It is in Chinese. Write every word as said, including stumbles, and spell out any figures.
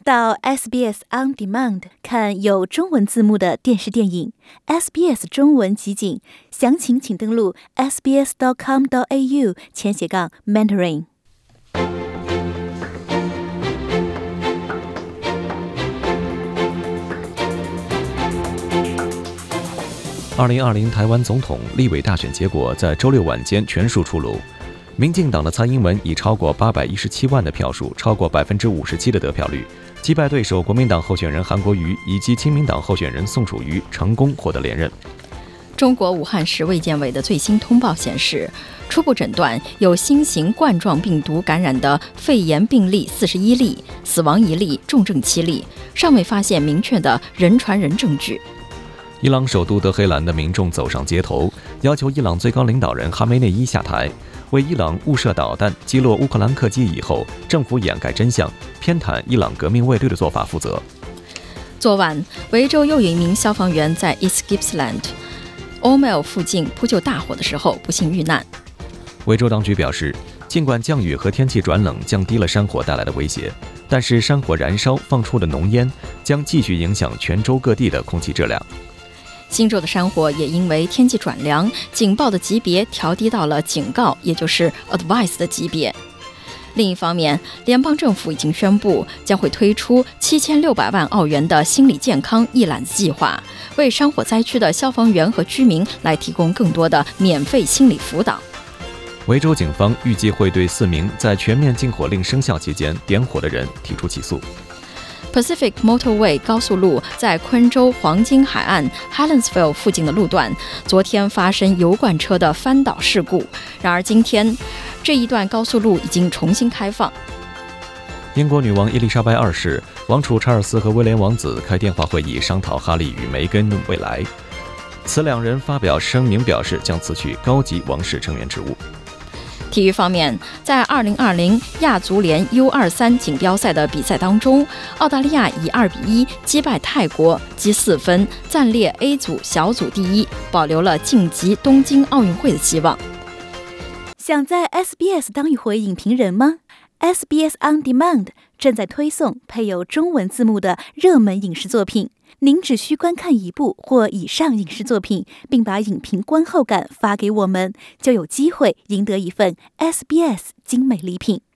到 S B S On Demand 看有中文字幕的电视电影 S B S 中文集锦，详情请登录 s b s dot com dot a u 前斜杠 Mandarin。 二零二零台湾总统、立委大选结果在周六晚间全数出炉。民进党的蔡英文以超过八百一十七万的票数，超过百分之五十七的得票率，击败对手国民党候选人韩国瑜以及亲民党候选人宋楚瑜，成功获得连任。 中国武汉市卫健委的最新通报显示，初步诊断有新型冠状病毒感染的肺炎病例四十一例，死亡一例，重症七例，尚未发现明确的人传人证据。 伊朗首都德黑兰的民众走上街头，要求伊朗最高领导人哈梅内伊下台。为伊朗误射导弹击落乌克兰客机以后，政府掩盖真相，偏袒伊朗革命卫队的做法负责。 昨晚，维州又有一名消防员在 East Gippsland、O'Mell 附近扑救大火的时候不幸遇难。 维州当局表示，尽管降雨和天气转冷降低了山火带来的威胁，但是山火燃烧放出的浓烟将继续影响全州各地的空气质量。 新州的山火也因为天气转凉，警报的级别调低到了警告，也就是 advice 的级别。另一方面，联邦政府已经宣布将会推出七千六百万澳元的心理健康一揽子计划，为山火灾区的消防员和居民来提供更多的免费心理辅导。 维州警方预计会对四名在全面禁火令生效期间点火的人提出起诉。 Pacific Motorway 高速路在昆州黄金海岸 Helensville 附近的路段，昨天发生油罐车的翻倒事故。然而今天，这一段高速路已经重新开放。 英国女王伊丽莎白二世、王储查尔斯和威廉王子开电话会议，商讨哈利与梅根的未来。此两人发表声明表示将辞去高级王室成员职务。 体育方面，在二零二零亚足联 U 二十三 锦标赛的比赛当中，澳大利亚以二比一击败泰国，积四分，暂列 A 组小组第一，保留了晋级东京奥运会的希望。 想在 S B S 当一回影评人吗？ S B S On Demand 正在推送配有中文字幕的热门影视作品。您只需观看一部或以上影视作品，并把影评观后感发给我们，就有机会赢得一份 S B S 精美礼品。